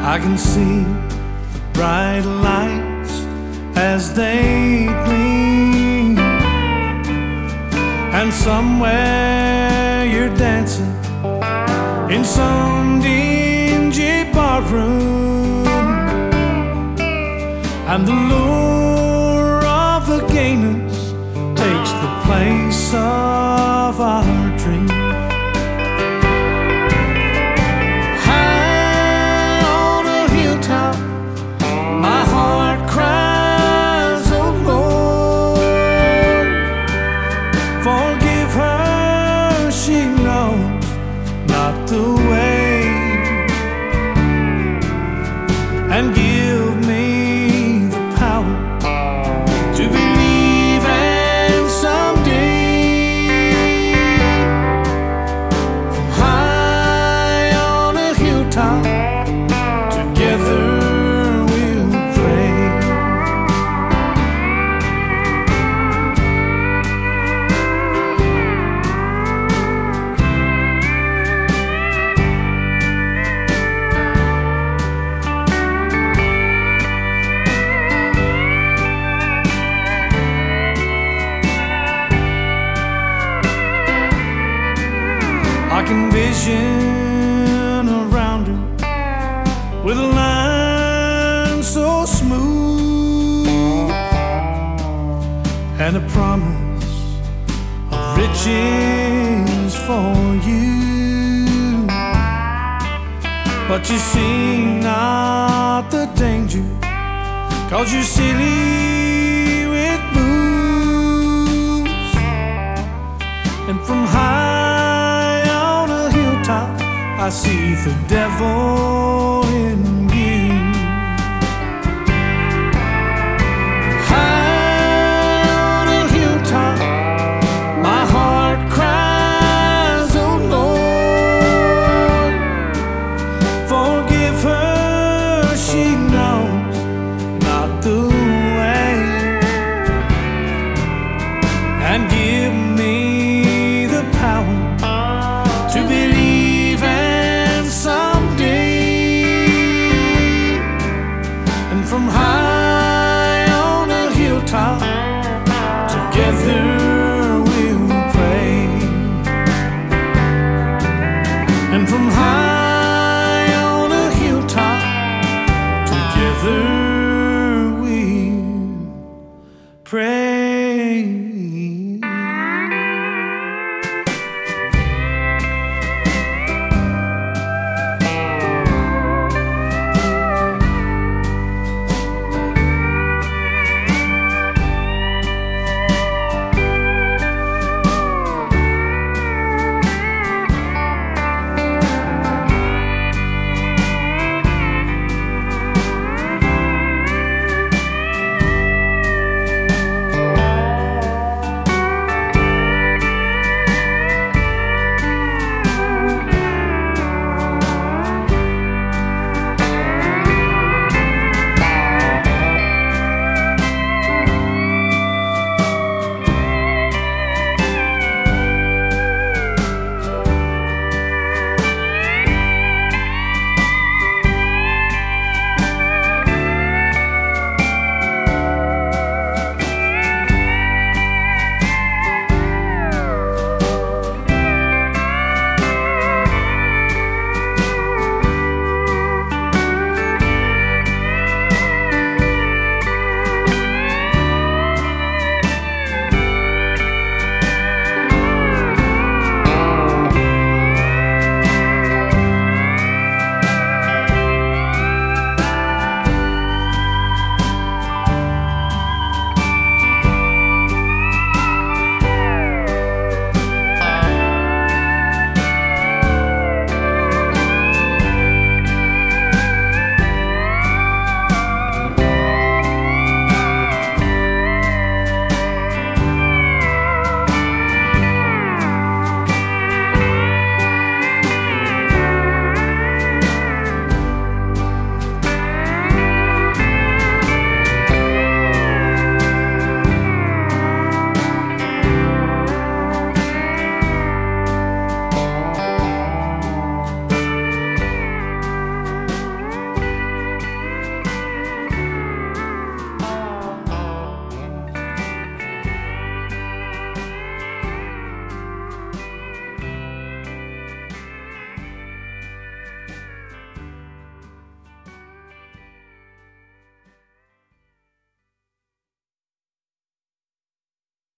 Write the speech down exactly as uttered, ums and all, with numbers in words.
I can see the bright lights as they gleam, and somewhere you're dancing in some dingy barroom, and the lure of the gayness takes the place of our dream. Forgive her, she knows not the way, and give me the power to believe in someday. From high on a hilltop, together I can vision around her with a line so smooth, and a promise of riches for you. But you see not the danger, 'cause you're silly with booze. And from high I see the devil in you. High on a hilltop, my heart cries, oh Lord, forgive her, she knows not the way, and give me the power to believe from high on a hilltop, together